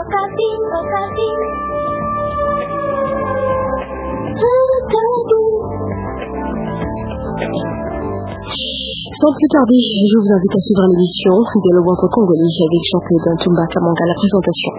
Sans plus tarder, je vous invite à suivre l'émission Dialogue entre Congolais avec Jean-Claude Ntumba Kamanga à la présentation.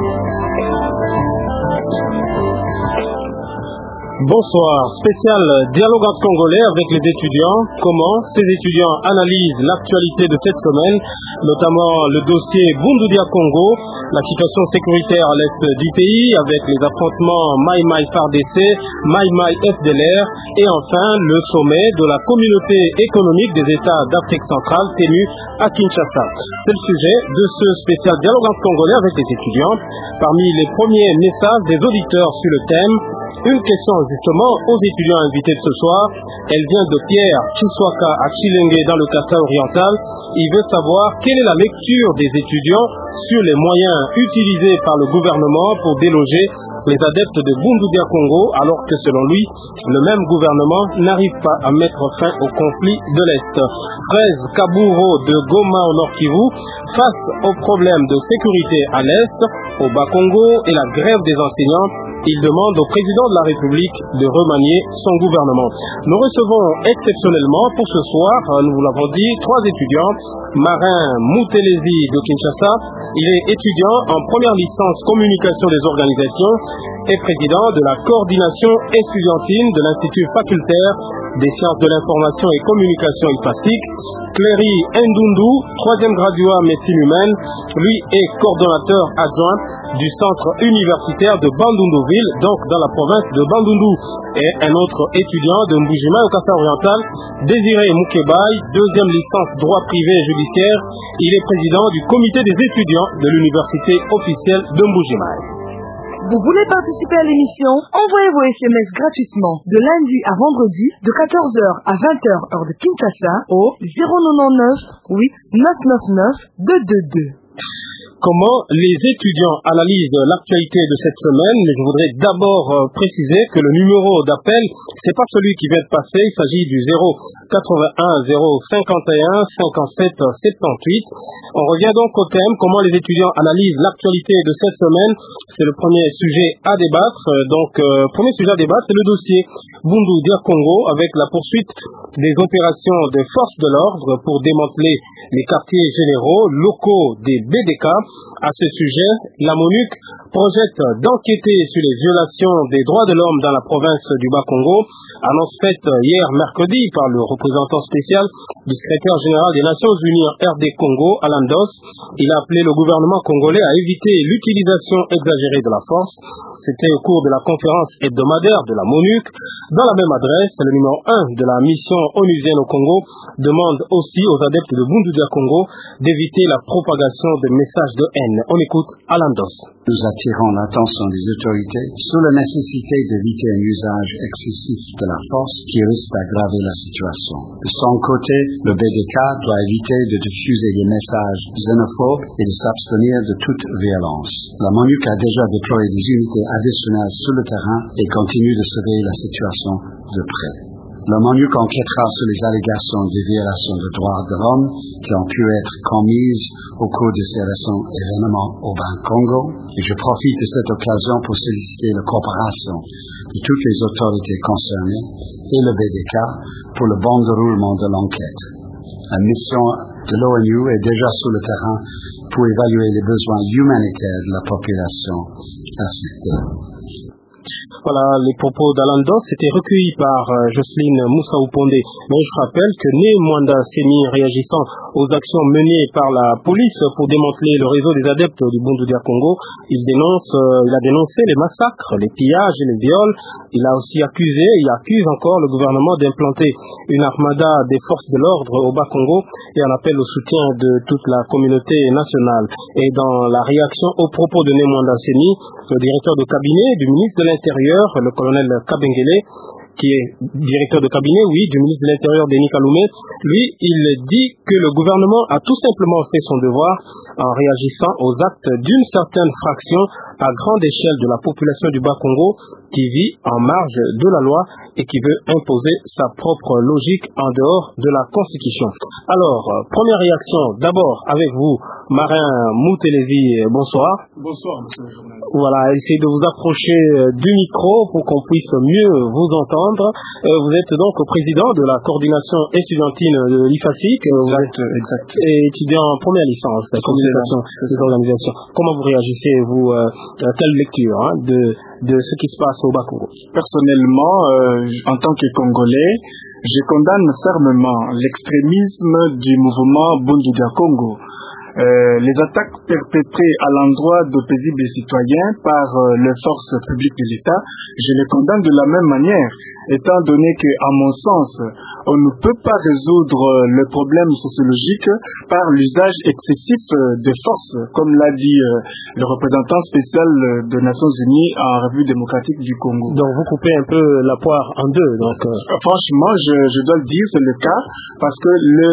Bonsoir, spécial dialogue entre Congolais avec les étudiants. Comment ces étudiants analysent l'actualité de cette semaine, notamment le dossier Bundudia Congo, la situation sécuritaire à l'est du pays avec les affrontements Mai Mai FARDC, Mai Mai FDLR et enfin le sommet de la communauté économique des États d'Afrique centrale tenu à Kinshasa. C'est le sujet de ce spécial dialogue entre Congolais avec les étudiants. Parmi les premiers messages des auditeurs sur le thème, une question justement aux étudiants invités de ce soir. Elle vient de Pierre Chiswaka à Chilenge dans le Kasai oriental. Il veut savoir quelle est la lecture des étudiants sur les moyens utilisés par le gouvernement pour déloger les adeptes de Bundudia Congo, alors que selon lui, le même gouvernement n'arrive pas à mettre fin au conflit de l'Est. Fraise Kaburo de Goma au Nord Kivu, face aux problèmes de sécurité à l'Est, au Bas-Congo et la grève des enseignants, il demande au président de la République de remanier son gouvernement. Nous recevons exceptionnellement pour ce soir, nous vous l'avons dit, 3 étudiants. Marin Moutelezi de Kinshasa, il est étudiant en première licence communication des organisations et président de la coordination estudiantine de l'Institut facultaire des sciences de l'information et communication IFASIC. Cléry Ndundu, 3e graduat médecine humaine, lui est coordonnateur adjoint du centre universitaire de Bandundu-Ville, donc dans la province de Bandundu. Et un autre étudiant de Mbujima au Kasai oriental, Désiré Moukebaï, 2e licence droit privé et judiciaire. Il est président du comité des étudiants de l'université officielle de Mbujima. Vous voulez participer à l'émission? Envoyez vos SMS gratuitement de lundi à vendredi de 14h à 20h heure de Kinshasa au 099 8 999 222. Comment les étudiants analysent l'actualité de cette semaine? Je voudrais d'abord préciser que le numéro d'appel, c'est pas celui qui vient de passer, il s'agit du 081 051 57 78. On revient donc au thème, comment les étudiants analysent l'actualité de cette semaine. C'est le premier sujet à débattre. Premier sujet à débattre, c'est le dossier Bundudia Congo avec la poursuite des opérations des forces de l'ordre pour démanteler les quartiers généraux locaux des BDK. À ce sujet, la MONUC projette d'enquêter sur les violations des droits de l'homme dans la province du Bas-Congo. Annonce faite hier mercredi par le représentant spécial du secrétaire général des Nations Unies en RD Congo, Alain Dos. Il a appelé le gouvernement congolais à éviter l'utilisation exagérée de la force. C'était au cours de la conférence hebdomadaire de la MONUC. Dans la même adresse, le numéro 1 de la mission onusienne au Congo demande aussi aux adeptes de Bundudia Congo d'éviter la propagation de messages de haine. On écoute Alain Dos. Nous attirons l'attention des autorités sur la nécessité d'éviter un usage excessif de la force qui risque d'aggraver la situation. De son côté, le BDK doit éviter de diffuser des messages xénophobes et de s'abstenir de toute violence. La MONUC a déjà déployé des unités additionnelles sur le terrain et continue de surveiller la situation de près. La MONUC enquêtera sur les allégations de violations de droits de l'homme qui ont pu être commises au cours de ces récents événements au Bas-Congo. Et je profite de cette occasion pour solliciter la coopération de toutes les autorités concernées et le BDK pour le bon déroulement de l'enquête. La mission de l'ONU est déjà sur le terrain pour évaluer les besoins humanitaires de la population affectée. Voilà les propos d'Alain Dos, c'était recueilli par Jocelyne Moussaouponde. Mais je rappelle que Né Mwanda Seni, réagissant aux actions menées par la police pour démanteler le réseau des adeptes du Bundudia Congo, il a dénoncé les massacres, les pillages et les viols. Il a aussi accuse encore le gouvernement d'implanter une armada des forces de l'ordre au Bas-Congo et en appelle au soutien de toute la communauté nationale. Et dans la réaction aux propos de Né Mwanda Seni, le directeur de cabinet du ministre de l'Intérieur, le colonel Kabengele, qui est directeur de cabinet, du ministre de l'Intérieur, Denis Kaloumé, lui, il dit que le gouvernement a tout simplement fait son devoir en réagissant aux actes d'une certaine fraction à grande échelle de la population du Bas-Congo qui vit en marge de la loi et qui veut imposer sa propre logique en dehors de la Constitution. Alors, première réaction, d'abord avec vous, Marin Moutelezi, bonsoir. Bonsoir, monsieur le journaliste. Voilà, essayez de vous approcher du micro pour qu'on puisse mieux vous entendre. Vous êtes donc président de la coordination estudiantine de l'IFACIC. Exact. Et étudiant en première licence, la communication des organisations. Comment vous réagissez, vous, à telle lecture de ce qui se passe au Bas-Congo? Personnellement, en tant que Congolais, je condamne fermement l'extrémisme du mouvement Bundudia Congo. Les attaques perpétrées à l'endroit de paisibles citoyens par les forces publiques de l'État, je les condamne de la même manière, étant donné que, à mon sens, on ne peut pas résoudre le problème sociologique par l'usage excessif des forces, comme l'a dit le représentant spécial des Nations Unies en Revue démocratique du Congo. Donc vous coupez un peu la poire en deux. Donc, franchement, je dois le dire, c'est le cas, parce que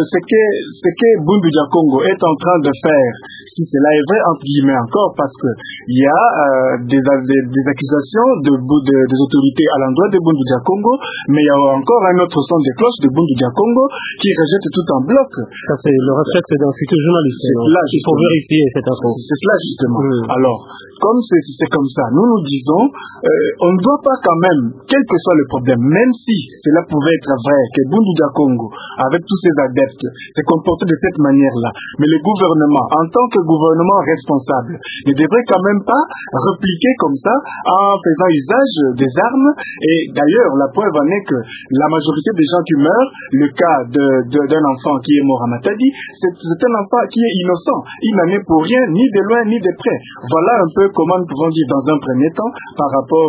ce que Bundudia Congo est en train de faire, si cela est vrai, entre guillemets encore, parce que il y a des accusations des autorités à l'endroit de Bundudia Congo, mais il y a encore un autre son de cloche de Bundudia Congo qui rejette tout en bloc. Ça, c'est le réflexe d'un futur journaliste. Il faut vérifier cette info. C'est cela, justement. Alors, comme c'est comme ça, nous disons, on ne doit pas quand même, quel que soit le problème, même si cela pouvait être vrai, que Bundudia Congo, avec tous ses adeptes, s'est comporté de cette manière-là, mais le gouvernement, en tant que gouvernement responsable, ne devrait quand même pas repliquer comme ça en faisant usage des armes. Et d'ailleurs, la preuve en est que la majorité des gens qui meurent, le cas d'un enfant qui est mort à Matadi, c'est un enfant qui est innocent. Il n'en est pour rien, ni de loin ni de près. Voilà un peu comment nous pouvons dire dans un premier temps par rapport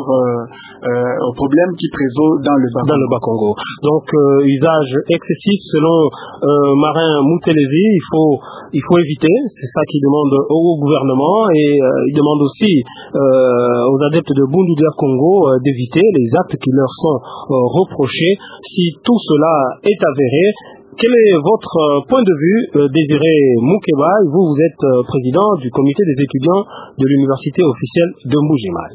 au problème qui prévaut dans le Bas-Congo. Donc, usage excessif selon Marin Moutelezi, il faut éviter, c'est ça qu'il demande au gouvernement, et il demande aussi aux adeptes de Bundudia Congo d'éviter les actes qui leur sont reprochés. Si tout cela est avéré, quel est votre point de vue, Désiré Moukeba? Vous êtes président du comité des étudiants de l'université officielle de Mbuji-Mayi.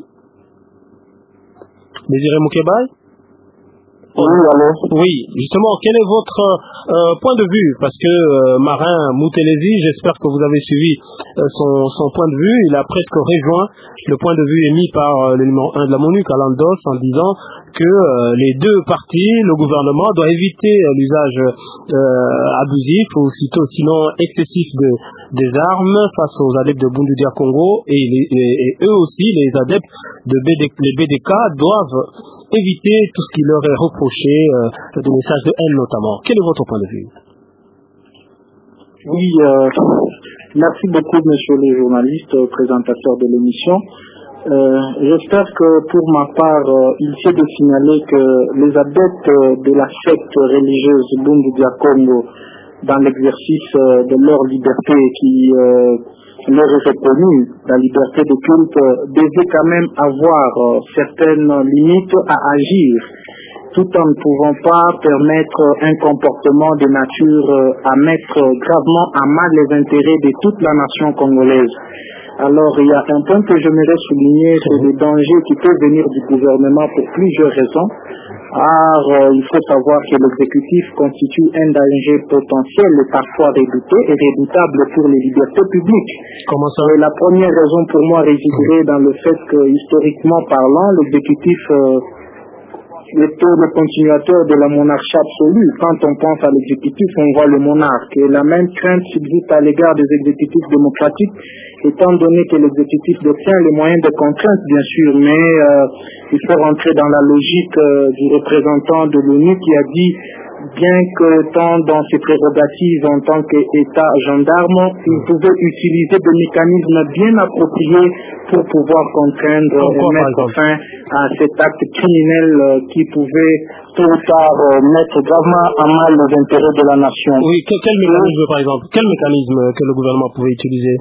Désiré Moukeba? Oui, alors. Oui, justement, quel est votre point de vue? Parce que Marin Moutelezi, j'espère que vous avez suivi son point de vue. Il a presque rejoint le point de vue émis par le numéro 1 de la MONUC, Alandos, en disant que les deux parties, le gouvernement doit éviter l'usage abusif ou sinon excessif des armes face aux adeptes de Bundudia Congo, et eux aussi, les adeptes les BDK, doivent éviter tout ce qui leur est reproché, des messages de haine notamment. Quel est votre point de vue? Oui, merci beaucoup, monsieur le journaliste, présentateur de l'émission. J'espère que pour ma part, il s'est de signaler que les adeptes de la secte religieuse Bundudia Congo, dans l'exercice de leur liberté qui leur est reconnue, la liberté de culte, devaient quand même avoir certaines limites à agir, tout en ne pouvant pas permettre un comportement de nature à mettre gravement à mal les intérêts de toute la nation congolaise. Alors, il y a un point que j'aimerais souligner, c'est le danger qui peut venir du gouvernement pour plusieurs raisons. Il faut savoir que l'exécutif constitue un danger potentiel et parfois redouté et redoutable pour les libertés publiques. Comment ça? La première raison pour moi résiderait dans le fait que, historiquement parlant, l'exécutif est le continuateur de la monarchie absolue. Quand on pense à l'exécutif, on voit le monarque. Et la même crainte subsiste à l'égard des exécutifs démocratiques, étant donné que l'exécutif détient les moyens de contrainte, bien sûr, mais il faut rentrer dans la logique du représentant de l'ONU qui a dit, bien que tant dans ses prérogatives en tant qu'État gendarme, il pouvait utiliser des mécanismes bien appropriés pour pouvoir contraindre et mettre fin à cet acte criminel qui pouvait tôt ou tard mettre gravement à mal les intérêts de la nation. Oui, quel mécanisme par exemple? Quel mécanisme que le gouvernement pouvait utiliser?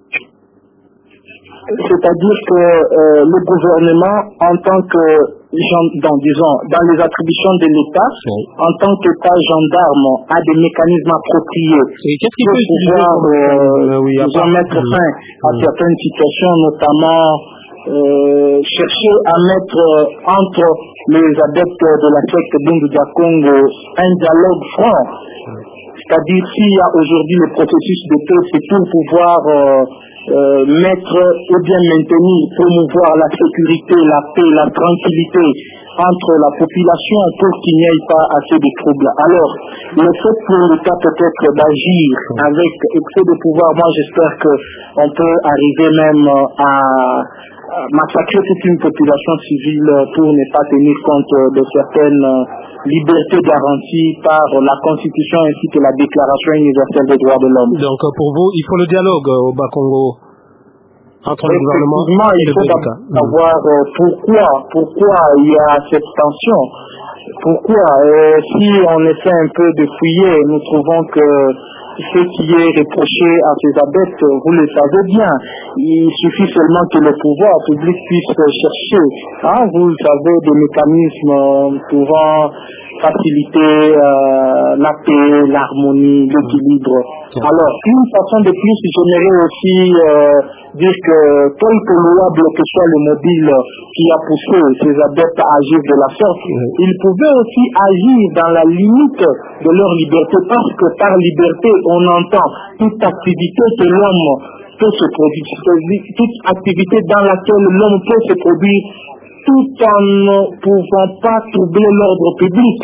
C'est-à-dire que le gouvernement, en tant que dans les attributions de l'État, en tant qu'État gendarme, a des mécanismes appropriés pour pouvoir mettre fin à certaines situations, notamment chercher à mettre entre les adeptes de la secte Bundu Dia Congo un dialogue franc. C'est-à-dire, s'il y a aujourd'hui le processus de paix, c'est pour pouvoir mettre ou bien maintenir, promouvoir la sécurité, la paix, la tranquillité entre la population pour qu'il n'y ait pas assez de troubles. Alors, le fait pour l'État peut-être d'agir avec excès de pouvoir, moi j'espère qu'on peut arriver même à massacrer toute une population civile pour ne pas tenir compte de certaines libertés garanties par la Constitution ainsi que la Déclaration universelle des droits de l'homme. Donc pour vous, il faut le dialogue au Bas-Congo entre le gouvernement et il le faut savoir pourquoi il y a cette tension. Pourquoi si on essaie un peu de fouiller, nous trouvons que ce qui est reproché à ces adeptes, vous le savez bien, il suffit seulement que le pouvoir public puisse chercher, vous savez, des mécanismes pouvant faciliter la paix, l'harmonie, l'équilibre. Alors, une façon de plus, j'aimerais aussi dire que quelque louable que soit le mobile qui a poussé ces adeptes à agir de la sorte, ils pouvaient aussi agir dans la limite de leur liberté, parce que par liberté, on entend toute activité que l'homme peut se produire, toute activité dans laquelle l'homme peut se produire, tout en ne pouvant pas troubler l'ordre public.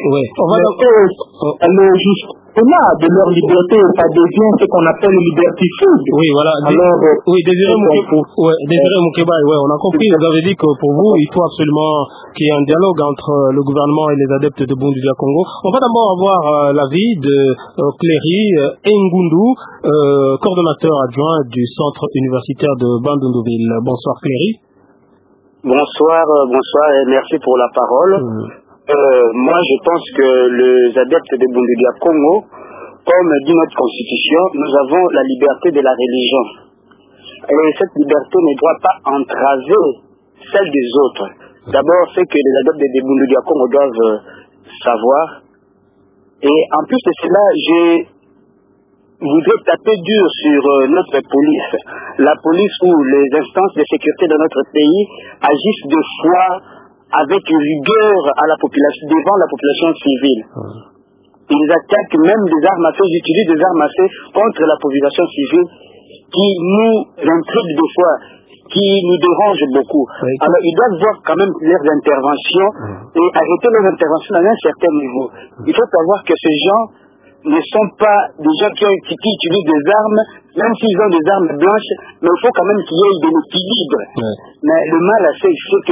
De leur liberté, ça devient ce qu'on appelle liberticide. Oui, voilà. Désiré Moukeba, on a compris. Vous avez dit que pour vous, il faut absolument qu'il y ait un dialogue entre le gouvernement et les adeptes de Bundu Dia Congo. On va d'abord avoir l'avis de Cléry Ngundu, coordonnateur adjoint du centre universitaire de Bandundu-Ville. Bonsoir Cléry. Bonsoir et merci pour la parole. Moi, je pense que les adeptes de Bundu Dia Congo, comme dit notre constitution, nous avons la liberté de la religion. Et cette liberté ne doit pas entraver celle des autres. D'abord, c'est que les adeptes de Bundu Dia Congo doivent savoir. Et en plus de cela, je voudrais taper dur sur notre police. La police ou les instances de sécurité de notre pays agissent de foi avec rigueur à la population, devant la population civile. Ils attaquent même des armes à feu, ils utilisent des armes à feu contre la population civile qui nous intrigue des fois, qui nous dérange beaucoup. Alors ils doivent voir quand même leurs interventions et arrêter leurs interventions à un certain niveau. Il faut savoir que ces gens ne sont pas des gens qui utilisent des armes, même s'ils ont des armes blanches, mais il faut quand même qu'il y ait de l'équilibre. Mais le mal c'est que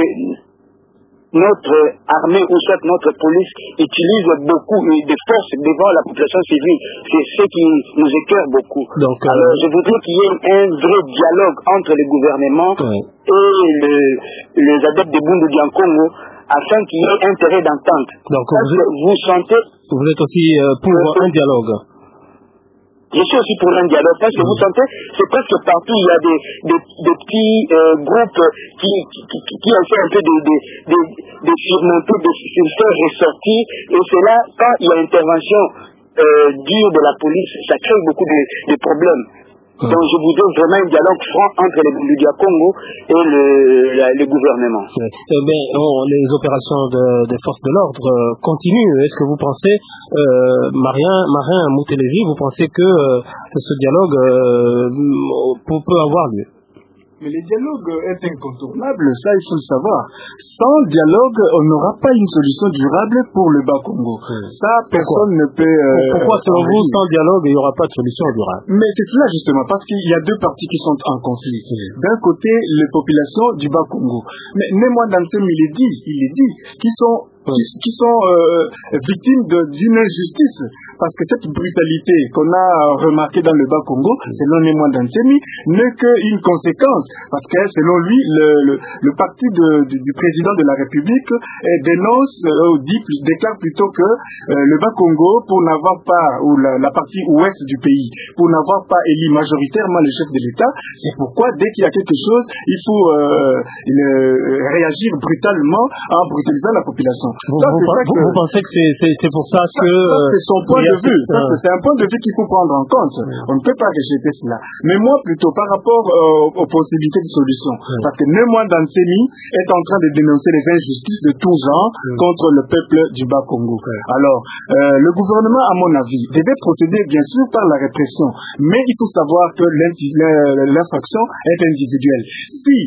notre armée ou soit notre police utilise beaucoup de forces devant la population civile. C'est ce qui nous écœure beaucoup. Donc, alors, je voudrais qu'il y ait un vrai dialogue entre le gouvernement et les adeptes de Bundu Dia Congo afin qu'il y ait intérêt d'entente. Donc, vous êtes aussi pour un dialogue? Je suis aussi pour un dialogue, parce que vous sentez, c'est presque partout, il y a des petits groupes qui essaient un peu de surmonter, de se faire ressortir, et c'est là, quand il y a intervention dure de la police, ça crée beaucoup de problèmes. Donc je voudrais vraiment un dialogue franc entre le Bundu Dia Congo et le gouvernement. Les opérations des forces de l'ordre continuent. Est-ce que vous pensez, Marin Moutelezi, vous pensez que ce dialogue peut avoir lieu? Mais le dialogue est incontournable, ça il faut le savoir. Sans dialogue, on n'aura pas une solution durable pour le Bas-Congo. Ça, personne ne peut... Pourquoi, selon vous, sans dialogue, il n'y aura pas de solution durable? Mais c'est cela justement, parce qu'il y a deux parties qui sont en conflit. D'un côté, les populations du Bas-Congo. Mais Némois Dantem, il est dit, qui sont victimes d'une injustice. Parce que cette brutalité qu'on a remarquée dans le Bas-Congo, selon Némois Dansemi, n'est qu'une conséquence. Parce que selon lui, le parti du président de la République déclare plutôt que le Bas-Congo, pour n'avoir pas, ou la partie ouest du pays, pour n'avoir pas élu majoritairement le chef de l'État, c'est pourquoi dès qu'il y a quelque chose, il faut réagir brutalement en brutalisant la population. Vous pensez que c'est pour ça que c'est son point de vue. C'est un point de vue qu'il faut prendre en compte. On ne peut pas rejeter cela. Mais moi, plutôt, par rapport aux possibilités de solution, parce que Nemwa Danseni est en train de dénoncer les injustices de tous genre contre le peuple du Bas-Congo. Alors, le gouvernement, à mon avis, devait procéder, bien sûr, par la répression. Mais il faut savoir que l'infraction est individuelle. Si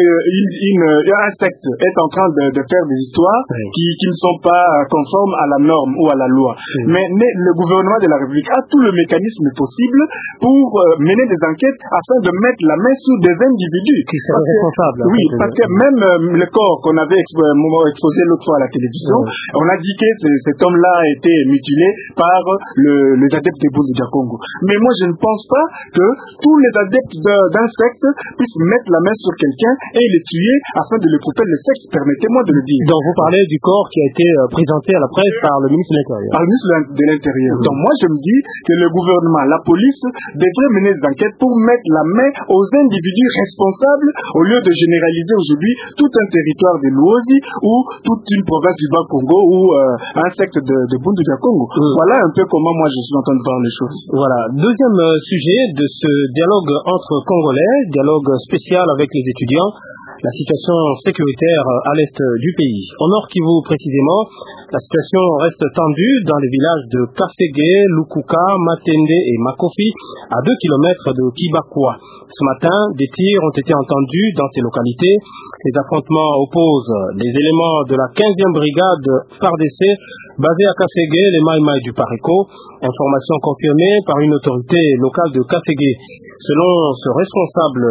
un secte est en train de faire des histoires qui ne sont pas conformes à la norme ou à la loi, mais le gouvernement de la République a tout le mécanisme possible pour mener des enquêtes afin de mettre la main sur des individus qui sont responsables. Oui, parce que même le corps qu'on avait exposé l'autre fois à la télévision, on a dit que cet homme-là a été mutilé par les adeptes de Bundu dia Congo. Mais moi, je ne pense pas que tous les adeptes d'un secte puissent mettre la main sur quelqu'un et le tuer afin de lui couper le sexe. Permettez-moi de le dire. Donc vous parlez du corps qui a été présenté à la presse par le ministre de l'Intérieur. Par le ministre de l'Intérieur. Donc moi, je me dis que le gouvernement, la police, devrait mener des enquêtes pour mettre la main aux individus responsables au lieu de généraliser aujourd'hui tout un territoire de l'Ouozi ou toute une province du Bas-Congo ou un secte de Bundu dia Congo. Voilà un peu comment moi je suis en train de voir les choses. Voilà. Deuxième sujet de ce dialogue entre Congolais, dialogue spécial avec les étudiants, la situation sécuritaire à l'est du pays. Au Nord Kivu précisément, la situation reste tendue dans les villages de Kasségué, Lukuka, Matende et Makofi, à 2 km de Kibakwa. Ce matin, des tirs ont été entendus dans ces localités. Les affrontements opposent les éléments de la 15e brigade FARDC basée à Kasségué, les Maïmaï du Paréco. Information confirmée par une autorité locale de Kasségué. Selon ce responsable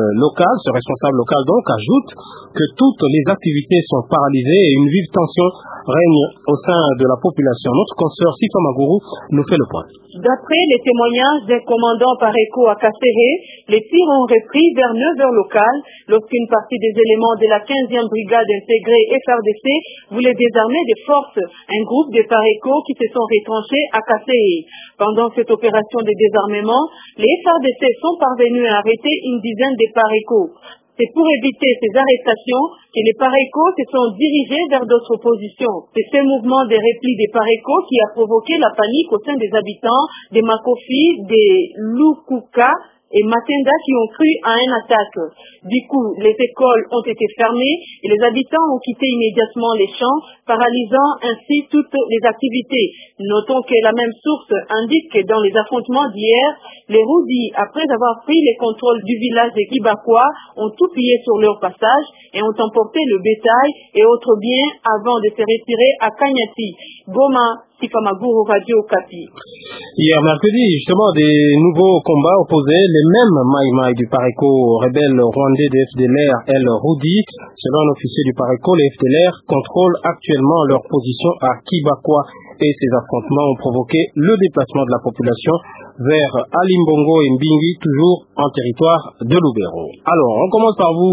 local donc ajoute que toutes les activités sont paralysées et une vive tension règne au sein de la population. Notre consoeur Sifa Maguru nous fait le point. D'après les témoignages d'un commandant Paréco à Kasségué, les tirs ont repris vers 9h locales lorsqu'une partie des éléments de la 15e brigade intégrée FARDC voulait désarmer des forces, un groupe de Paréco qui se sont retranchés à Kasségué. Pendant cette opération de désarmement, les FARDC sont parvenus à arrêter une dizaine de Paréco. C'est pour éviter ces arrestations que les Paréco se sont dirigés vers d'autres positions. C'est ce mouvement de repli des Paréco qui a provoqué la panique au sein des habitants de Makofi, de Lukuka et Matenda qui ont cru à une attaque. Du coup, les écoles ont été fermées et les habitants ont quitté immédiatement les champs, paralysant ainsi toutes les activités. Notons que la même source indique que dans les affrontements d'hier, les Roudis, après avoir pris les contrôles du village de Kibakwa, ont tout pillé sur leur passage et ont emporté le bétail et autres biens avant de se retirer à Kanyati. Goma, Sifamaguru, Radio Kapi. Hier mercredi, justement, des nouveaux combats opposaient les mêmes Maïmaï du Paréco, rebelles rwandais de FDLR, El Roudi. Selon un officier du Paréco, les FDLR contrôlent actuellement leur position à Kibakwa et ces affrontements ont provoqué le déplacement de la population vers Alimbongo et Mbingi, toujours en territoire de Lubero. Alors, on commence par vous,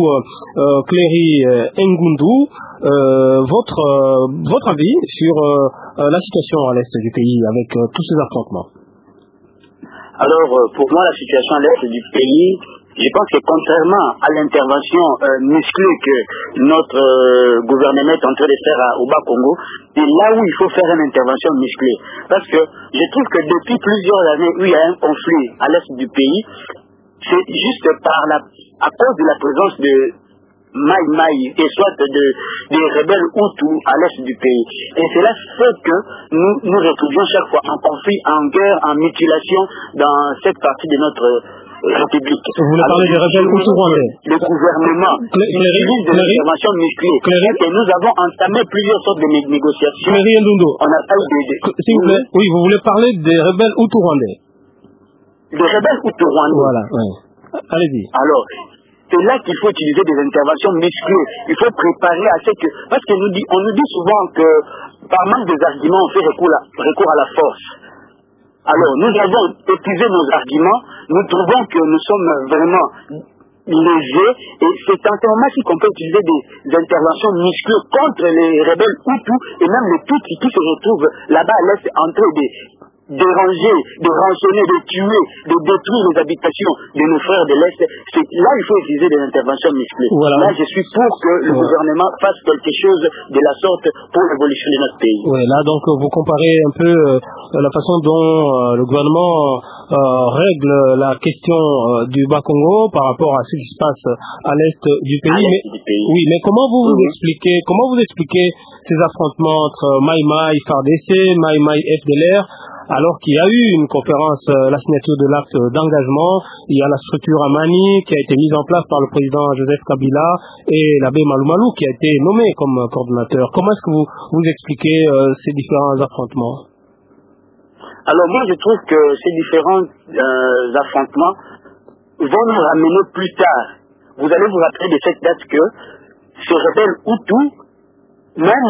Cléry Ngundu. Votre avis sur la situation à l'est du pays avec tous ces affrontements? Alors, pour moi, la situation à l'est du pays, je pense que contrairement à l'intervention musclée que notre gouvernement est en train de faire au Bas-Congo, c'est là où il faut faire une intervention musclée. Parce que je trouve que depuis plusieurs années où il y a un conflit à l'est du pays, c'est juste à cause de la présence de Maïmaï et soit des rebelles Hutus à l'est du pays. Et cela fait que nous retrouvions chaque fois en conflit, en guerre, en mutilation dans cette partie de notre République. Vous voulez parler des rebelles Hutus rwandais? Le gouvernement utilise des interventions musclées. Et nous avons entamé plusieurs sortes de négociations. On a pas eu s'il vous plaît, oui, vous voulez parler des rebelles Hutus rwandais? Des rebelles Hutus rwandais. Voilà, oui. Allez-y. Alors, c'est là qu'il faut utiliser des interventions musclées. Il faut préparer à ce que... Parce qu'on nous dit souvent que par manque des arguments, on fait recours à la force. Alors, nous avons épuisé nos arguments. Nous trouvons que nous sommes vraiment légers. Et c'est en ce moment-ci qu'on peut utiliser des interventions musclées contre les rebelles Hutus et même les Tutsis qui se retrouvent là-bas à l'est entre déranger, de rançonner, de tuer, de détruire les habitations de nos frères de l'Est, là il faut utiliser des interventions musclées. Voilà. Là je suis pour que le gouvernement fasse quelque chose de la sorte pour l'évolution de notre pays. Oui, là donc vous comparez un peu la façon dont le gouvernement règle la question du Bas-Congo par rapport à ce qui se passe à l'est du pays. Oui, mais comment vous expliquez ces affrontements entre Mai Mai, FARDC, Mai Mai, FDLR, alors qu'il y a eu une conférence, la signature de l'acte d'engagement, il y a la structure Amani qui a été mise en place par le président Joseph Kabila et l'abbé Malou Malou qui a été nommé comme coordonnateur. Comment est-ce que vous expliquez ces différents affrontements? Alors moi je trouve que ces différents affrontements vont nous ramener plus tard. Vous allez vous rappeler de cette date que ce rebelle Hutu, même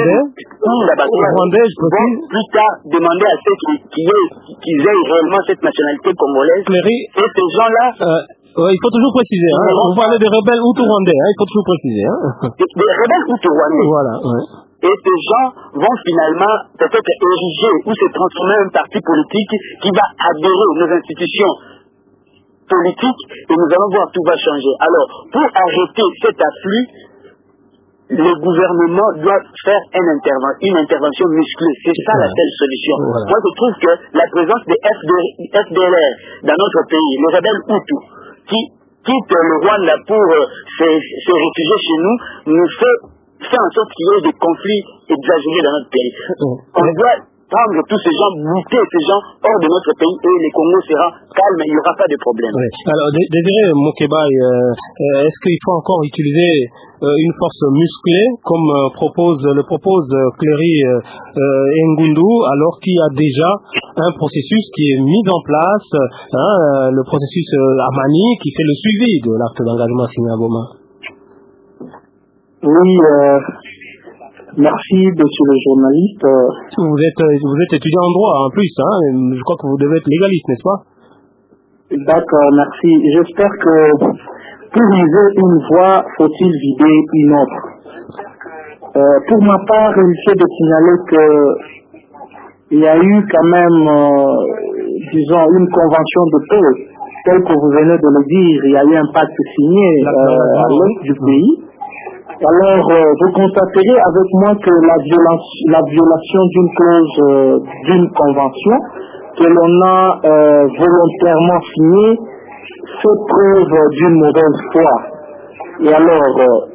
Rwandais, vont plus tard demander à ceux qui aient réellement cette nationalité congolaise. Et ces gens-là... il faut toujours préciser. On parlait des rebelles Hutu-Rwandais, il faut toujours préciser. Des rebelles Hutu-Rwandais. Voilà, Et ces gens vont finalement peut-être ériger ou se transformer en un parti politique qui va adhérer aux institutions politiques et nous allons voir tout va changer. Alors, pour arrêter cet afflux, le gouvernement doit faire une intervention musclée. C'est ça la seule solution. Voilà. Moi, je trouve que la présence des FDLR dans notre pays, les rebelles Hutus, qui quittent le Rwanda pour se réfugier chez nous, nous fait en sorte qu'il y ait des conflits exagérés dans notre pays. On doit prendre tous ces gens, bouter ces gens hors de notre pays et le Congo sera calme, il n'y aura pas de problème. Oui. Alors, Désiré Mokeba, est-ce qu'il faut encore utiliser une force musclée comme le propose Cléry Ngundu, alors qu'il y a déjà un processus qui est mis en place, le processus Amani qui fait le suivi de l'acte d'engagement signé à Goma? Oui, merci, monsieur le journaliste. Vous êtes étudiant en droit en plus, je crois que vous devez être légaliste, n'est-ce pas? D'accord, merci. J'espère que pour viser une voie, faut-il vider une autre. Pour ma part, il faut de signaler que il y a eu quand même, disons, une convention de paix, telle que vous venez de le dire. Il y a eu un pacte signé à l'est du pays. Alors, vous constaterez avec moi que la violation d'une clause d'une convention que l'on a volontairement signée fait preuve d'une mauvaise foi. Et alors,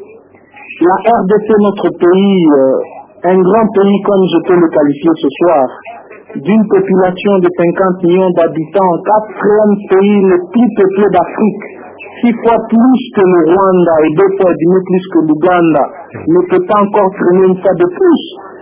la RDC, notre pays, un grand pays comme je peux le qualifier ce soir, d'une population de 50 millions d'habitants, 4e pays le plus peuplé d'Afrique, 6 fois plus que le Rwanda et 2 fois et demi plus que l'Ouganda, ne peut pas encore traîner une fois de plus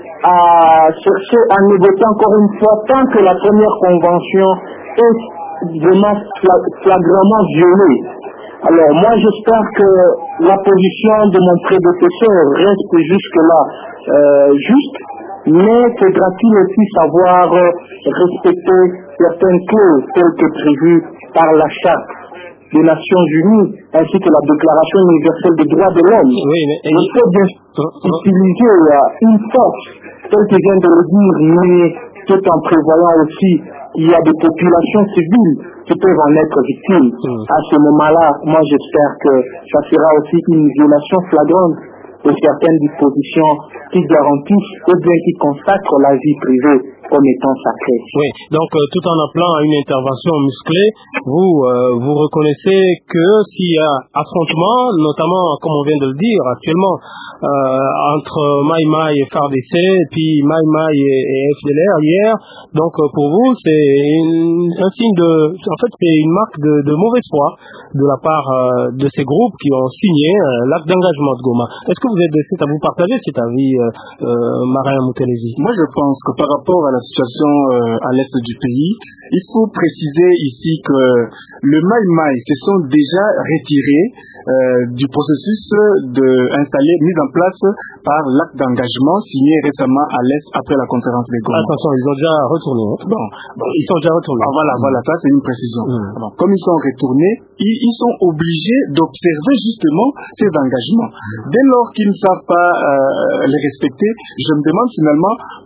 à chercher à négocier encore une fois tant que la première convention est vraiment flagramment violée. Alors moi j'espère que la position de mon prédécesseur reste jusque-là juste, mais faudra-t-il aussi savoir respecter certaines clauses telles que prévues par la Charte des Nations Unies ainsi que la Déclaration universelle des droits de l'homme. Il faut bien utiliser une force telle que vient de le dire, mais tout en prévoyant aussi qu'il y a des populations civiles qui peuvent en être victimes. À ce moment-là, moi j'espère que ça sera aussi une violation flagrante de certaines dispositions qui garantissent ou bien qui consacrent la vie privée comme étant sacrée. Oui, donc tout en appelant à une intervention musclée, vous reconnaissez que s'il y a affrontement, notamment comme on vient de le dire actuellement, entre Mai Mai et FARDC, puis Mai Mai et FDLR hier, donc pour vous c'est un signe c'est une marque de mauvaise foi de la part de ces groupes qui ont signé l'acte d'engagement de Goma. Est-ce que vous êtes décidé à vous partager cet avis, Marin Moutelesi? Moi je pense que par rapport à la situation à l'est du pays, il faut préciser ici que le Mai Mai se sont déjà retirés du processus mis en place par l'acte d'engagement signé récemment à l'est après la conférence de Goma. Attention, ils ont déjà retourné. Bon, ils sont déjà retournés. Voilà, ça c'est une précision. Alors, comme ils sont retournés, ils sont obligés d'observer justement ces engagements. Dès lors qu'ils ne savent pas les respecter, je me demande finalement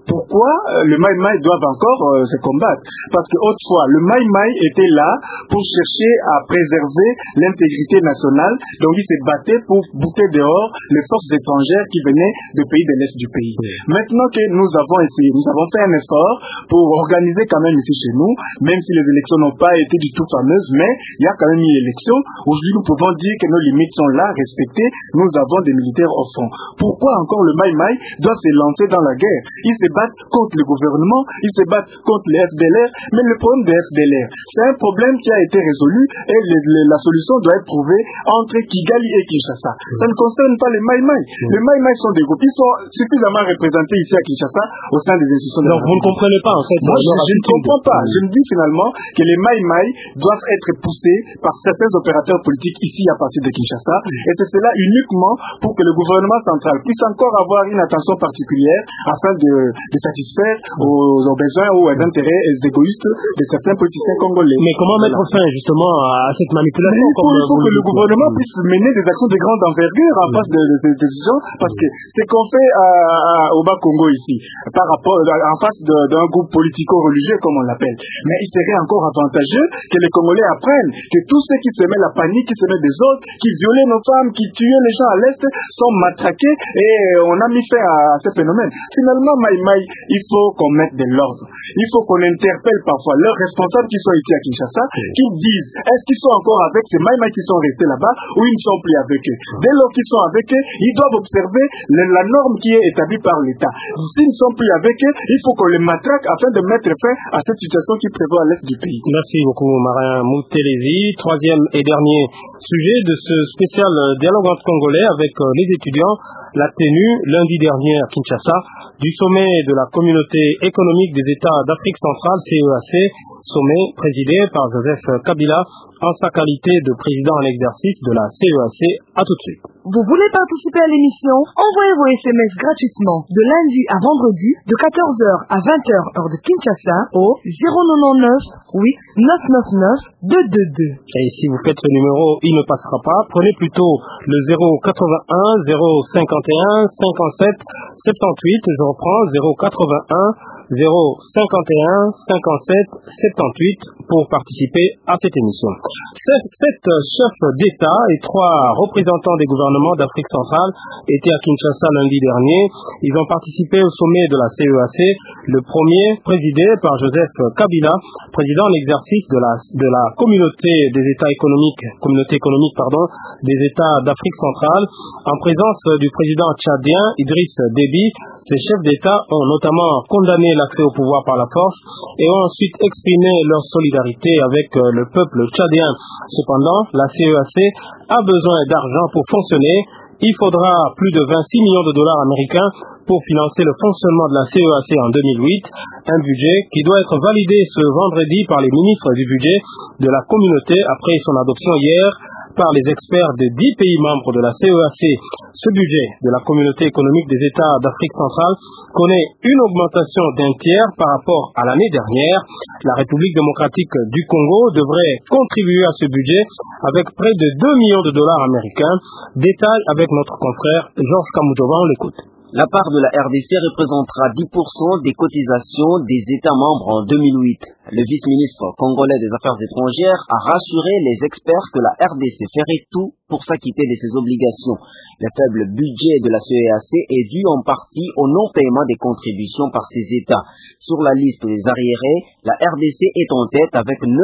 pourquoi le Maï-Maï doivent encore se combattre? Parce que autrefois, le Maï-Maï était là pour chercher à préserver l'intégrité nationale, donc il se battait pour bouter dehors les forces étrangères qui venaient de pays de l'Est du pays. Maintenant que nous avons essayé, nous avons fait un effort pour organiser quand même ici chez nous, même si les élections n'ont pas été du tout fameuses, mais il y a quand même une élection. Aujourd'hui, nous pouvons dire que nos limites sont là, respectées. Nous avons des militaires au fond. Pourquoi encore le Maï-Maï doit se lancer dans la guerre? Ils se battent contre le gouvernement, ils se battent contre les FDLR, mais le problème des FDLR, c'est un problème qui a été résolu et la solution doit être trouvée entre Kigali et Kinshasa. Ça ne concerne pas les Maï-Maï. Les Maï-Maï sont des groupes qui sont suffisamment représentés ici à Kinshasa au sein des institutions de la Donc vous ne comprenez pas en fait. Moi, je ne comprends pas. Je me dis finalement que les Maï-Maï doivent être poussés par certains opérateurs politiques ici à partir de Kinshasa, et c'est cela uniquement pour que le gouvernement central puisse encore avoir une attention particulière afin de satisfaire aux besoins ou aux intérêts égoïstes de certains politiciens congolais. Mais comment mettre fin justement à cette manipulation? Il faut que le gouvernement puisse mener des actions de grande envergure en face de ces gens, parce que ce qu'on fait au Bas-Congo ici, par rapport en face d'un groupe politico-religieux comme on l'appelle, mais il serait encore avantageux que les Congolais apprennent que tous ceux qui se mettent la panique, qui se mettent des autres, qui violaient nos femmes, qui tuaient les gens à l'Est, sont matraqués, et on a mis fin à ce phénomène. Finalement, Maï-Maï, il faut qu'on mette de l'ordre. Il faut qu'on interpelle parfois leurs responsables qui sont ici à Kinshasa, qui disent, est-ce qu'ils sont encore avec ces Maï-Maï qui sont restés là-bas, ou ils ne sont plus avec eux? Dès lors qu'ils sont avec eux, ils doivent observer la norme qui est établie par l'État. S'ils ne sont plus avec eux, il faut qu'on les matraque afin de mettre fin à cette situation qui prévaut à l'Est du pays. Merci beaucoup, Marin Moutelezi. Troisième et dernier sujet de ce spécial dialogue entre Congolais avec les étudiants, la tenue lundi dernier à Kinshasa du sommet de la communauté économique des États d'Afrique centrale, CEAC, sommet présidé par Joseph Kabila en sa qualité de président en exercice de la CEAC. À tout de suite. Vous voulez participer à l'émission? Envoyez vos SMS gratuitement de lundi à vendredi de 14h à 20h heure de Kinshasa au 099 999 222. Et si vous faites ce numéro, il ne passera pas. Prenez plutôt le 081 051 57 78. Je reprends 081 051 57 78 pour participer à cette émission. 7 chefs d'État et 3 représentants des gouvernements d'Afrique centrale étaient à Kinshasa lundi dernier. Ils ont participé au sommet de la CEAC, le premier présidé par Joseph Kabila, président en exercice de la communauté économique des États d'Afrique centrale, en présence du président tchadien Idriss Déby. Ces chefs d'État ont notamment condamné l'accès au pouvoir par la force et ont ensuite exprimé leur solidarité avec le peuple tchadien. Cependant, la CEAC a besoin d'argent pour fonctionner. Il faudra plus de 26 millions de dollars américains pour financer le fonctionnement de la CEAC en 2008, un budget qui doit être validé ce vendredi par les ministres du budget de la communauté après son adoption hier par les experts de 10 pays membres de la CEAC. Ce budget de la communauté économique des États d'Afrique centrale connaît une augmentation d'1 tiers par rapport à l'année dernière. La République démocratique du Congo devrait contribuer à ce budget avec près de 2 millions de dollars américains. Détail avec notre confrère Georges Kamoudova, on l'écoute. La part de la RDC représentera 10% des cotisations des États membres en 2008. Le vice-ministre congolais des Affaires étrangères a rassuré les experts que la RDC ferait tout pour s'acquitter de ses obligations. Le faible budget de la CEAC est dû en partie au non-paiement des contributions par ces États. Sur la liste des arriérés, la RDC est en tête avec 9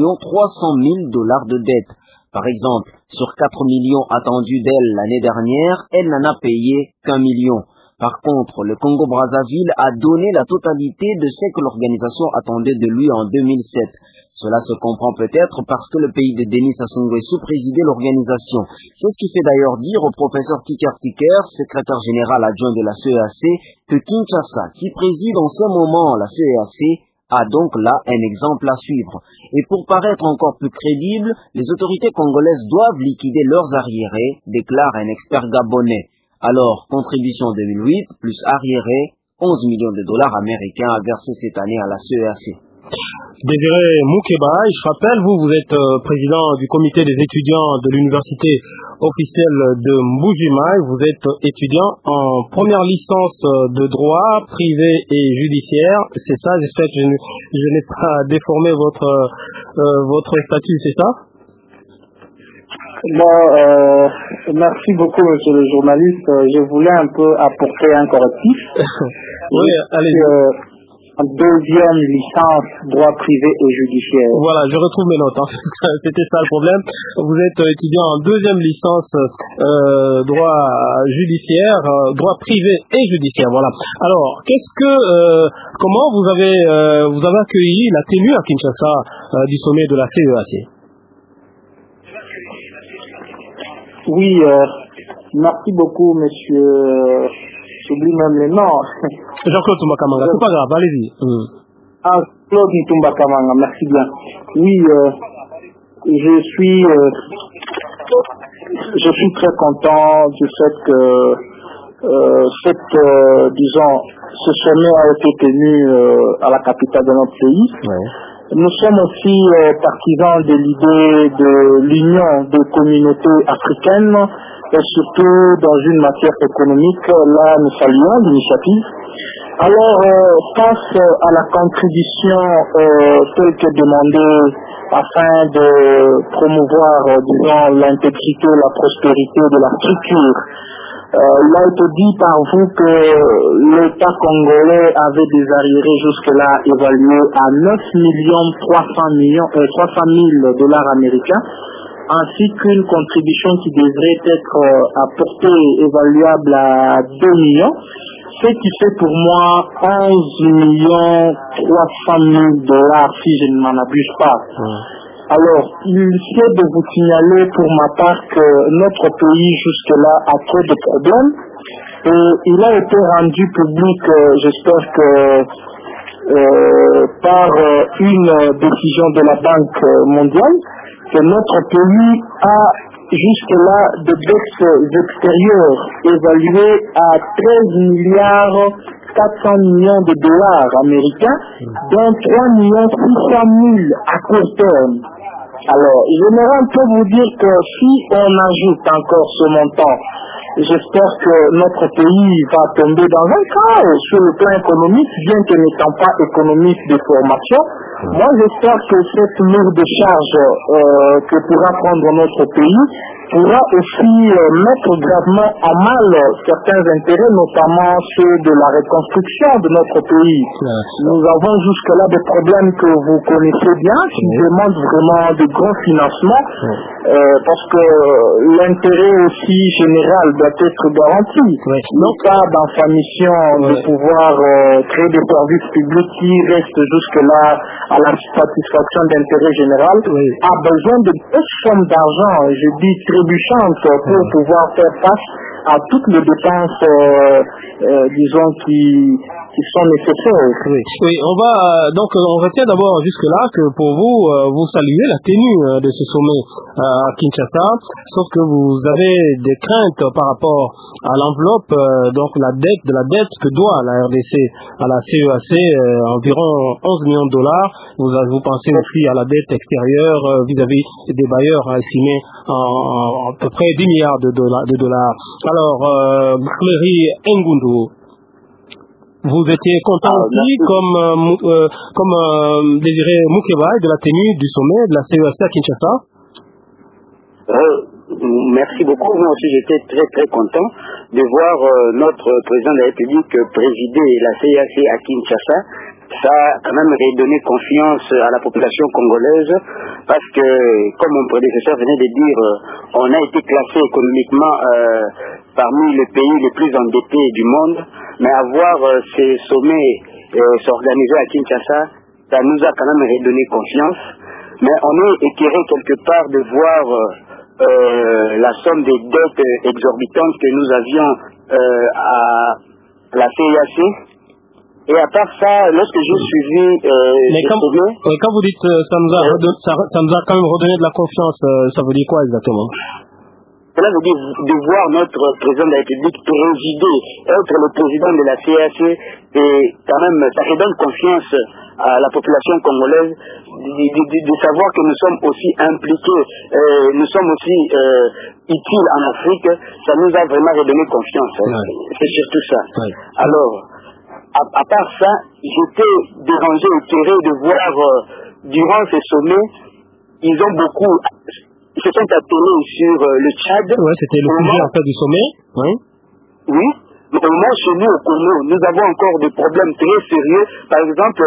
300 000 dollars de dette. Par exemple, sur 4 millions attendus d'elle l'année dernière, elle n'en a payé qu'1 million. Par contre, le Congo-Brazzaville a donné la totalité de ce que l'organisation attendait de lui en 2007. Cela se comprend peut-être parce que le pays de Denis Sassou Nguesso présidait l'organisation. C'est ce qui fait d'ailleurs dire au professeur Tiker, secrétaire général adjoint de la CEAC, que Kinshasa, qui préside en ce moment la CEAC, a donc là un exemple à suivre. Et pour paraître encore plus crédible, les autorités congolaises doivent liquider leurs arriérés, déclare un expert gabonais. Alors, contribution 2008 plus arriérés, 11 millions de dollars américains à verser cette année à la CEAC. Désiré Moukeba, je rappelle, vous êtes président du comité des étudiants de l'université officiel de Mbuji-Mayi. Vous êtes étudiant en première licence de droit privé et judiciaire. C'est ça, j'espère que je n'ai pas déformé votre statut, c'est ça? Merci beaucoup, monsieur le journaliste. Je voulais un peu apporter un correctif. Oui, allez-y. Deuxième licence droit privé et judiciaire. Voilà, je retrouve mes notes. C'était ça le problème. Vous êtes étudiant en deuxième licence droit judiciaire, droit privé et judiciaire. Voilà. Alors, comment vous avez accueilli la tenue à Kinshasa du sommet de la CEAC? Oui, merci beaucoup, monsieur. J'oublie même les noms. Jean-Claude Tumbakamanga, c'est pas grave, allez-y. Claude Tumbakamanga, merci bien. Oui, je suis très content du fait que ce sommet a été tenu à la capitale de notre pays. Ouais. Nous sommes aussi partisans de l'idée de l'union des communautés africaines, et surtout dans une matière économique. Là, nous saluons l'initiative. Alors, face à la contribution telle que demandée afin de promouvoir, l'intégrité, la prospérité de la structure, il a été dit par vous que l'État congolais avait des arriérés jusque-là évalués à 9 300 000 dollars américains, ainsi qu'une contribution qui devrait être apportée évaluable à 2 millions, ce qui fait pour moi 11 300 000 dollars si je ne m'en abuse pas. Alors, il faut de vous signaler pour ma part que notre pays jusque-là a trop de problèmes et il a été rendu public, j'espère que par une décision de la Banque mondiale, que notre pays a jusque-là de dettes extérieures évaluées à 13 milliards 400 millions de dollars américains, dont 3 600 000 à court terme. Alors, j'aimerais un peu vous dire que si on ajoute encore ce montant, j'espère que notre pays va tomber dans un chaos sur le plan économique, bien que n'étant pas économiste de formation. Moi, j'espère que cette lourde charge que pourra prendre notre pays pourra aussi mettre gravement en mal certains intérêts, notamment ceux de la reconstruction de notre pays. Nous avons jusque-là des problèmes que vous connaissez bien, qui demandent vraiment de gros financements, parce que l'intérêt aussi général doit être garanti. L'État, dans sa mission de pouvoir créer des services publics qui restent jusque-là à la satisfaction d'intérêt général, a besoin de grosses sommes d'argent, je dis trébuchantes, pour pouvoir faire face à toutes les dépenses, qui sont nécessaires. Oui, on retient d'abord jusque-là que pour vous, vous saluez la tenue de ce sommet à Kinshasa, sauf que vous avez des craintes par rapport à l'enveloppe, donc la dette que doit la RDC à la CEAC, environ 11 millions de dollars. Vous pensez aussi à la dette extérieure vis-à-vis des bailleurs estimés à peu près 10 milliards de dollars. Alors, Cléry Ngundu, vous étiez content aussi, comme Désiré Moukeba, de la tenue du sommet de la CEAC à Kinshasa? Merci beaucoup. Moi aussi, j'étais très très content de voir notre président de la République présider la CEAC à Kinshasa. Ça a quand même redonné confiance à la population congolaise parce que, comme mon prédécesseur venait de dire, on a été classé économiquement parmi les pays les plus endettés du monde, mais avoir ces sommets s'organiser à Kinshasa, ça nous a quand même redonné confiance. Mais on est éclairé quelque part de voir la somme des dettes exorbitantes que nous avions à la CEAC. Et à part ça, lorsque j'ai suivi quand vous dites ça nous a quand même redonné de la confiance, ça veut dire quoi exactement? Cela veut dire de voir notre président de la République présider, être le président de la CEAC, et quand même, ça redonne confiance à la population congolaise de savoir que nous sommes aussi impliqués, nous sommes aussi utile en Afrique, ça nous a vraiment redonné confiance. C'est surtout ça. Alors, à part ça, j'étais dérangé, éclairé de voir durant ces sommets, ils se sont attelés sur le Tchad. Ouais, c'était le sujet en fait du sommet. Oui. Mais au moins chez nous au Congo, nous avons encore des problèmes très sérieux. Par exemple,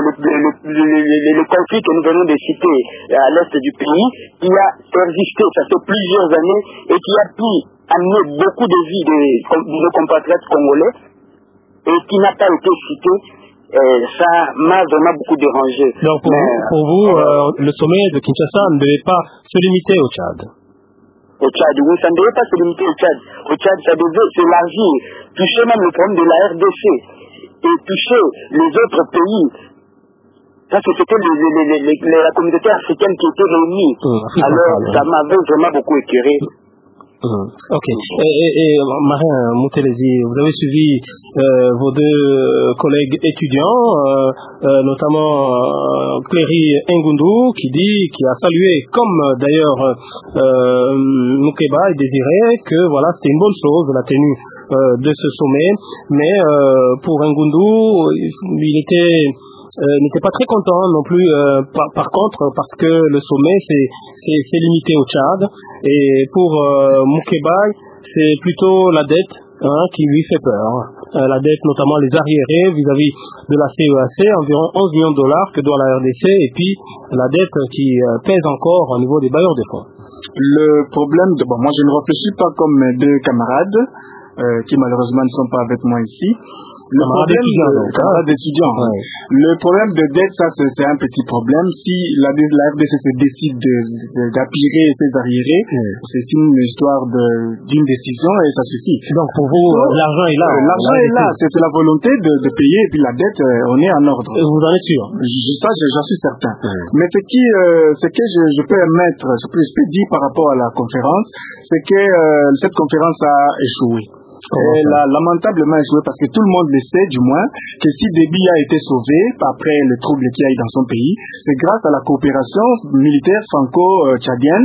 le conflit que nous venons de citer à l'est du pays, qui a persisté, ça fait plusieurs années, et qui a pu amener beaucoup de vies de nos compatriotes congolais, et qui n'a pas été cité. Ça m'a vraiment beaucoup dérangé. Donc pour vous, le sommet de Kinshasa ne devait pas se limiter au Tchad. Au Tchad, oui, ça ne devait pas se limiter au Tchad. Au Tchad, ça devait s'élargir, toucher même le problème de la RDC et toucher les autres pays. Ça, c'était la communauté africaine qui était réunie. Alors, ça m'avait vraiment beaucoup éclairé. Ok. Et Marin Moutelezi, vous avez suivi vos deux collègues étudiants, notamment Cléry Ngundu, qui a salué, comme d'ailleurs Moukeba et Désiré, que voilà, c'était une bonne chose la tenue de ce sommet. Mais pour Ngundu, il n'était pas très content non plus, par contre, parce que le sommet c'est limité au Tchad, et pour Moukeba c'est plutôt la dette qui lui fait peur. La dette, notamment les arriérés vis-à-vis de la CEAC, environ 11 millions de dollars que doit la RDC, et puis la dette qui pèse encore au niveau des bailleurs de fonds. Le problème, moi je ne réfléchis pas comme mes deux camarades, qui malheureusement ne sont pas avec moi ici. Le problème d'étudiants. Le problème de dette, ça c'est un petit problème. Si la RDC se décide d'appuyer ses arriérés, c'est une histoire d'une décision et ça suffit. Donc pour vous, l'argent est là. L'argent est là, c'est la volonté de payer, et puis la dette, on est en ordre. Vous en êtes sûr? Ça, j'en suis certain. Mais ce que je peux émettre, ce que je peux dire par rapport à la conférence, c'est que cette conférence a échoué. Elle a lamentablement échoué parce que tout le monde le sait, du moins, que si Déby a été sauvé après le trouble qu'il y a eu dans son pays, c'est grâce à la coopération militaire franco-tchadienne.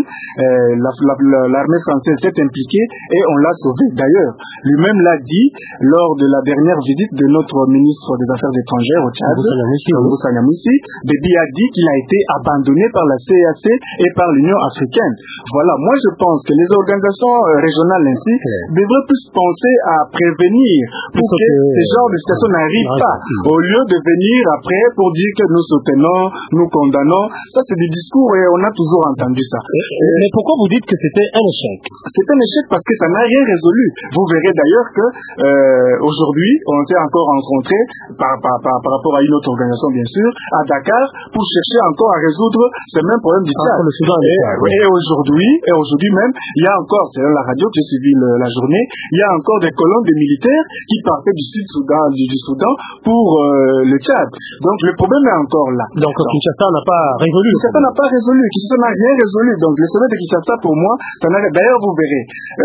L'armée française s'est impliquée et on l'a sauvé. D'ailleurs, lui-même l'a dit lors de la dernière visite de notre ministre des Affaires étrangères au Tchad, Moussa Nyamwisi. Déby a dit qu'il a été abandonné par la CEAC et par l'Union africaine. Voilà, moi je pense que les organisations régionales ainsi devraient plus penser à prévenir pour que ce genre de situation n'arrive pas, au lieu de venir après pour dire que nous soutenons, nous condamnons. Ça c'est des discours et on a toujours entendu ça. Mais pourquoi vous dites que c'était un échec? C'est un échec parce que ça n'a rien résolu. Vous verrez d'ailleurs que aujourd'hui on s'est encore rencontré par rapport à une autre organisation bien sûr à Dakar pour chercher encore à résoudre ce même problème du Tchad. Et aujourd'hui même il y a encore, c'est dans la radio que j'ai suivi la journée, il y a encore des colonnes de militaires qui partaient du Soudan pour le Tchad. Donc le problème est encore là. Donc Kinshasa n'a pas résolu. Kinshasa n'a pas résolu. Kinshasa n'a rien résolu. Donc le sommet de Kinshasa pour moi, ça n'a rien. D'ailleurs vous verrez,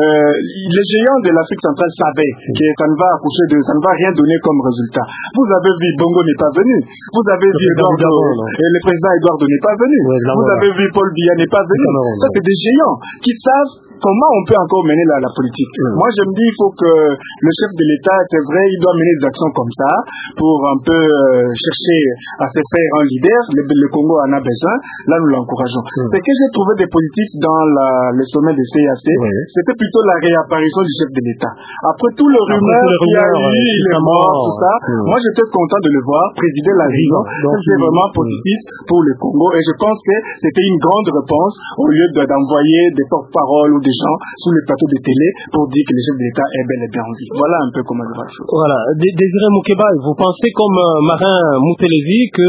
les géants de l'Afrique centrale savaient que ça ne va rien donner comme résultat. Vous avez vu Bongo n'est pas venu. Vous avez vu le président Eduardo n'est pas venu. Vous avez vu Paul Biya n'est pas venu. Ça c'est des géants qui savent comment on peut encore mener la politique. Moi je me dis il faut que le chef de l'État, c'est vrai, il doit mener des actions comme ça pour un peu chercher à se faire un leader. Le Congo en a besoin. Là, nous l'encourageons. Ce que j'ai trouvé des politiques dans le sommet de CAC, c'était plutôt la réapparition du chef de l'État. Après tout le rumeur qu'il y a eu, il est mort, tout ça, moi j'étais content de le voir présider la réunion. C'est vraiment positif pour le Congo et je pense que c'était une grande réponse au lieu d'envoyer des porte-paroles ou des gens sur les plateaux de télé pour dire que le chef de l'État est bel et bien en vie. Voilà un peu comment je vois la chose. Voilà. Désiré Moukeba, vous pensez comme Marin Moutelezi que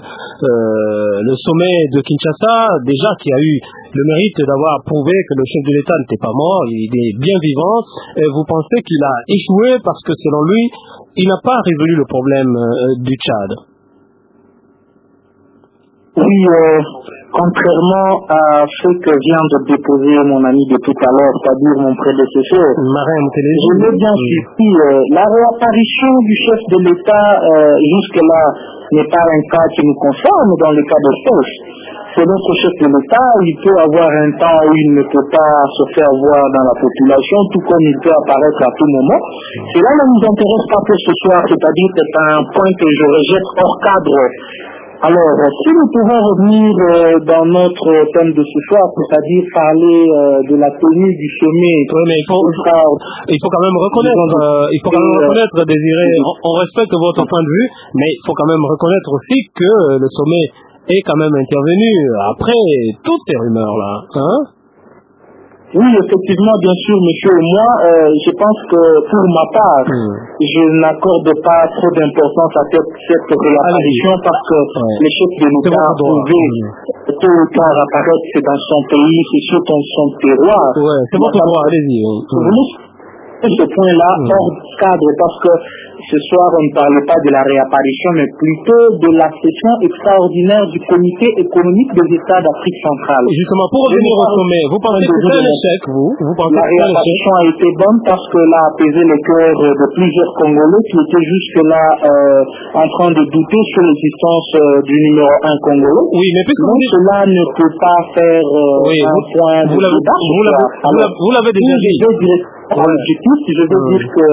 le sommet de Kinshasa, déjà qui a eu le mérite d'avoir prouvé que le chef de l'État n'était pas mort, il est bien vivant, vous pensez qu'il a échoué parce que selon lui, il n'a pas résolu le problème du Tchad? Oui, contrairement à ce que vient de déposer mon ami de tout à l'heure, c'est-à-dire mon prédécesseur, je l'ai bien suivi. La réapparition du chef de l'État jusque-là n'est pas un cas qui nous concerne dans le cas de Foch. c'est notre chef de l'État, il peut avoir un temps où il ne peut pas se faire voir dans la population, tout comme il peut apparaître à tout moment. Cela ne nous intéresse pas pour ce soir, c'est-à-dire que c'est un point que je rejette hors cadre. Alors, si nous pouvons revenir dans notre thème de ce soir, c'est-à-dire parler de la tenue du sommet. Oui, mais il faut quand même reconnaître, Désiré, on respecte votre point de vue, mais il faut quand même reconnaître aussi que le sommet est quand même intervenu après toutes ces rumeurs-là, hein? Oui, effectivement, bien sûr, monsieur. Moi, je pense que pour ma part, je n'accorde pas trop d'importance à cette réapparition parce que les chefs de l'État pouvaient tôt ou tard apparaître dans son pays, c'est sûr dans son terroir. Ouais, c'est votre droit, allez-y. Ce point-là hors cadre parce que ce soir on ne parlait pas de la réapparition mais plutôt de la session extraordinaire du comité économique des États d'Afrique centrale. Et justement, pour revenir au sommet, vous pensez que c'est un échec, vous pensez la réapparition a été bonne parce que là a apaisé les cœurs de plusieurs Congolais qui étaient jusque-là en train de douter sur l'existence du numéro 1 congolais. Oui, mais puisque cela ne peut pas faire un point de débat. Vous l'avez déjà dit. L'objectif, je veux dire que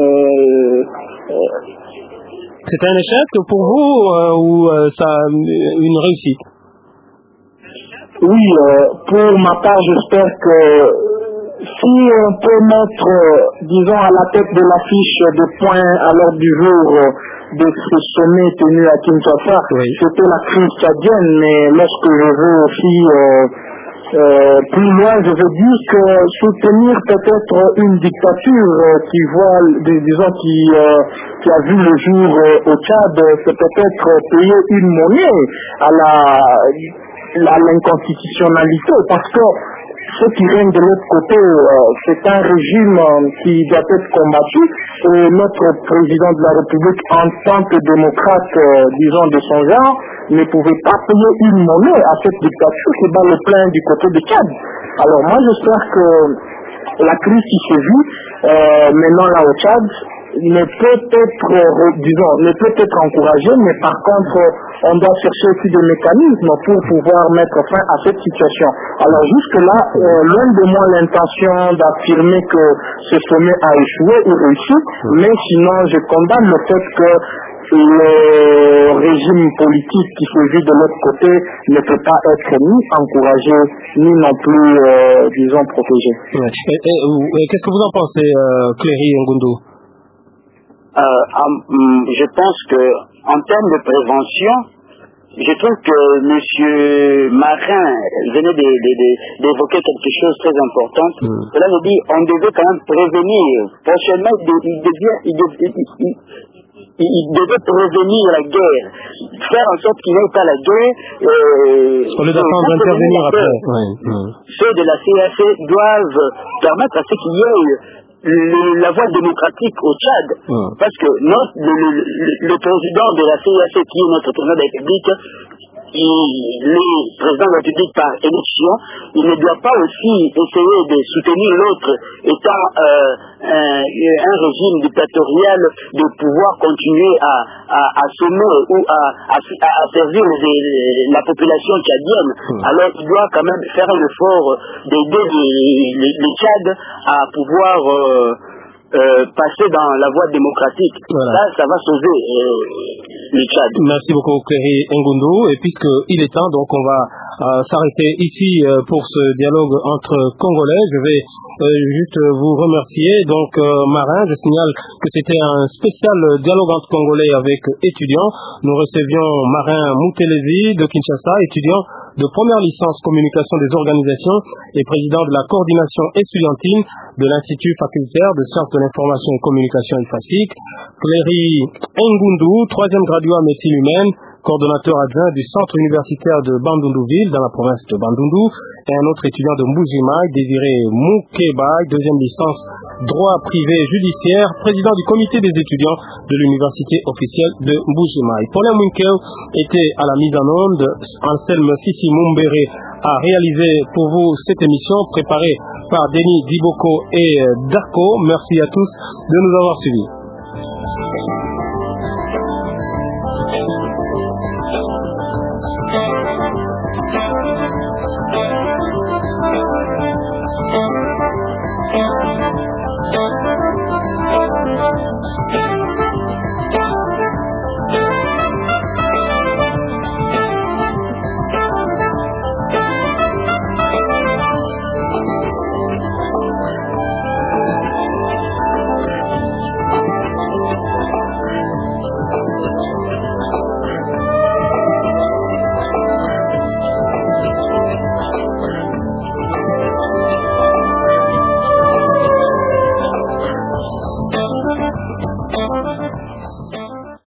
c'est un échec pour vous ou ça une réussite? Oui, pour ma part, j'espère que si on peut mettre, disons, à la tête de l'affiche de points à l'ordre du jour de ce sommet tenu à Kinshasa, c'était la crise tchadienne, mais lorsque je veux aussi plus loin, je veux dire que soutenir peut-être une dictature qui voit, disons, qui a vu le jour au Tchad, c'est peut-être payer une monnaie à l'inconstitutionnalité, parce que ce qui règne de l'autre côté, c'est un régime qui doit être combattu, et notre président de la République, en tant que démocrate, disons, de son genre, ne pouvait pas payer une monnaie à cette dictature qui bat le plein du côté de Tchad. Alors moi, j'espère que la crise qui se vit maintenant là au Tchad ne peut être encouragée, mais par contre, on doit chercher aussi des mécanismes pour pouvoir mettre fin à cette situation. Alors jusque-là, loin de moi l'intention d'affirmer que ce sommet a échoué ou réussi, mais sinon je condamne le fait que le régime politique qui se vit de l'autre côté ne peut pas être ni encouragé, ni non plus, disons, protégé. Qu'est-ce que vous en pensez, Cléry Ngundu? Je pense que en termes de prévention, je trouve que M. Marin venait d'évoquer quelque chose de très important. Cela veut dire qu'on devait quand même prévenir. Prochainement, il devait prévenir la guerre, faire en sorte qu'il n'y ait pas la guerre. Au lieu d'attendre d'intervenir après. Ceux de la CAC doivent permettre à ce qu'il y ait la voie démocratique au Tchad, parce que le président de la CAC, qui est notre président de la République, le président de la République par élection, il ne doit pas aussi essayer de soutenir l'autre étant un régime dictatorial, de pouvoir continuer à sommer ou à servir la population tchadienne. Alors il doit quand même faire un effort d'aider le Tchad à pouvoir passer dans la voie démocratique. Ça va sauver le Tchad. Merci beaucoup Cléry Ngundu. Et puisqu'il est temps, donc on va s'arrêter ici pour ce dialogue entre Congolais. Je vais juste vous remercier. Donc Marin, je signale que c'était un spécial dialogue entre Congolais avec étudiants. Nous recevions Marin Moutelezi de Kinshasa, étudiant de première licence communication des organisations et président de la coordination estudiantine de l'Institut facultaire de sciences de l'information et communication IFASIC. Cléry Ngundu, troisième graduat médecine humaine, coordonnateur adjoint du centre universitaire de Bandundu-Ville dans la province de Bandundu, et un autre étudiant de Mbuji-Mayi, Désiré Moukébaye, deuxième licence droit privé judiciaire, président du comité des étudiants de l'université officielle de Mbuji-Mayi. Paulin Munkel était à la mise en onde, Anselme Sissi Mumbere a réalisé pour vous cette émission préparée par Denis Diboko et Darko. Merci à tous de nous avoir suivis.